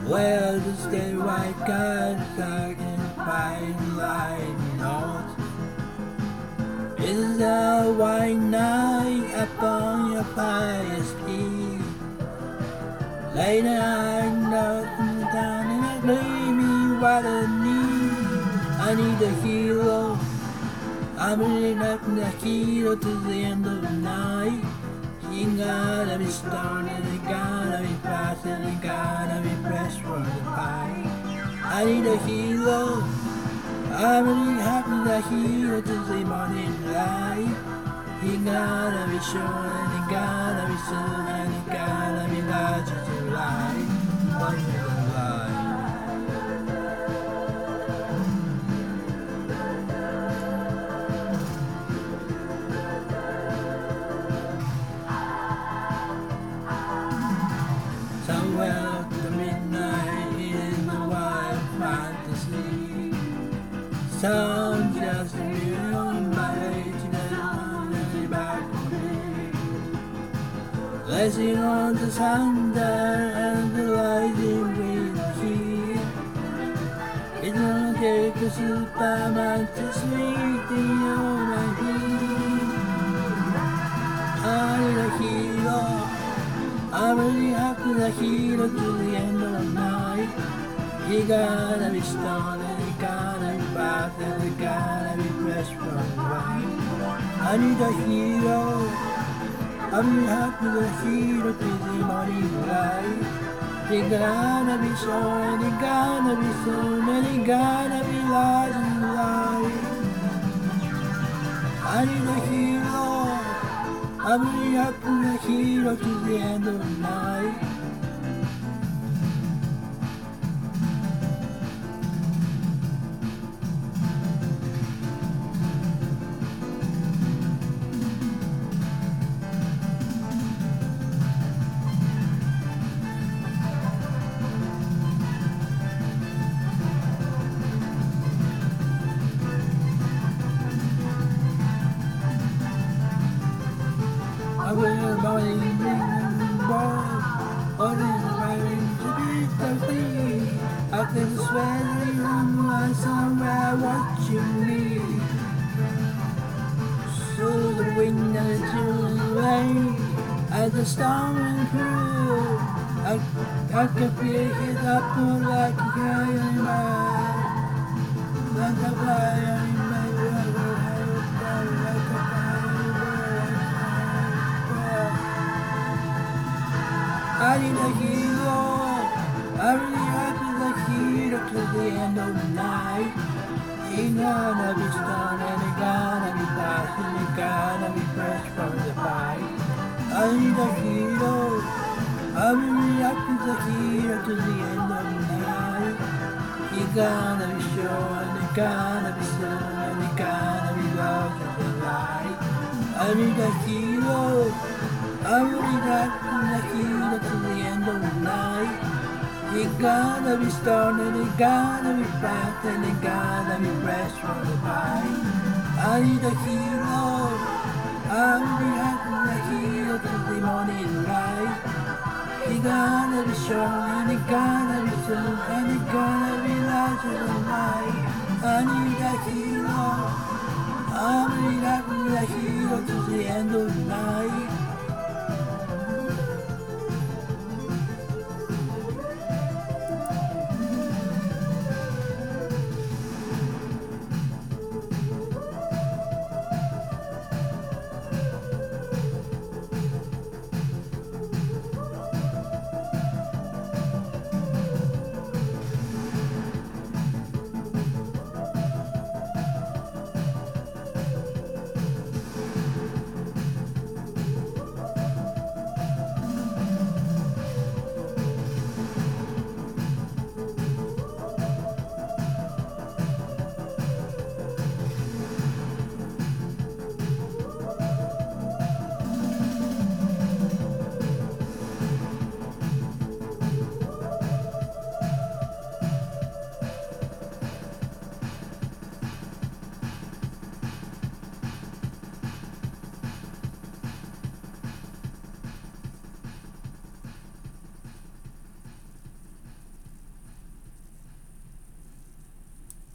Well, the stay white guys talking fine light notes. Is a white night upon your pious peak. Later I nothing down and I gleaming what I need a hero. I'm really not the hero to the end of the night. You gotta be stoned and you gotta be fast and you gotta be fresh for the fight. I need a hero. I'm really happy the hero to the morning light. You gotta be sure and you gotta be soon and you gotta be larger to life. Larger than life. Somewhere to midnight in the wild fantasy. Sound just a million miles to back to me. Blazing on the thunder and the lightning with heat. It won't take a Superman to sweep on my feet. I need a hero. I'm really happy the hero to the end of the night. You gotta be stoned and you gotta be fast and you gotta be fresh from the right. I need a hero. I'm really happy the hero to the morning light. You gotta be sure and you gotta be soon and you gotta be large in life. I need a hero. I'm really happy the hero to the end of the night. I will morning ball, all is waiting to be thirsty. I can swear you somewhere watching me. So the wind and the rain, and the storm and through. I can feel it up like a guy in my like a fire in my I need a hero. I'm really happy the hero to the end of the night. He gonna be strong and he gonna be fast and he gonna be fresh from the fight. I need a hero. I'm really happy the hero to the end of the night. He gonna be sure and he gonna be soon and he gonna be larger than light. I need a hero. I'm really happy the hero to the end of the night. He gonna be stoned and he gonna be fast and he gonna be fresh from the fight. I need a hero. I'm really happy the hero to the morning light. He gonna be strong and he gonna be soon and he gonna be larger than light. I need a hero. I'm really happy the hero to the end of the night.